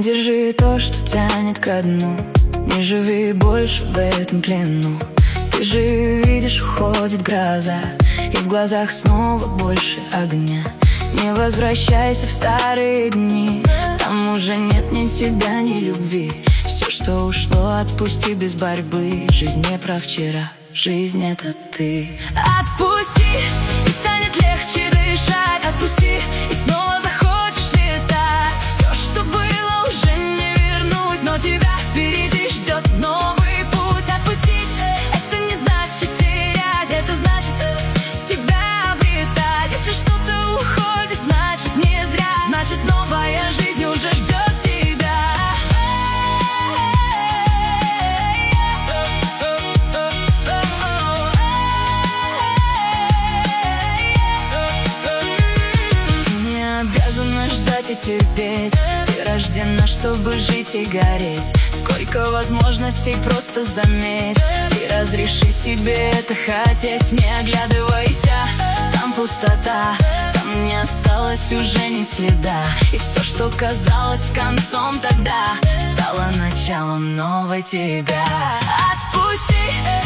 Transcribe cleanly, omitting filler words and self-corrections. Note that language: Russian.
Не держи то, что тянет ко дну, не живи больше в этом плену. Ты же видишь, уходит гроза, и в глазах снова больше огня. Не возвращайся в старые дни, там уже нет ни тебя, ни любви. Все, что ушло, отпусти без борьбы. Жизнь не про вчера, жизнь — это ты. Отпусти, и станет легче дышать. Отпусти, и снова захочешь летать. Все, что было, уже не вернуть, но тебя впереди ждет новый путь. Отпустить — это не значит терять, это значит себя обретать. Если что-то уходит, значит не зря, значит новая жизнь уже ждет тебя. Обязана ждать и терпеть. Ты рождена, чтобы жить и гореть. Сколько возможностей, просто заметь. И разреши себе это хотеть. Не оглядывайся, там пустота, там не осталось уже ни следа. И все, что казалось концом тогда, стало началом новой тебя. Отпусти.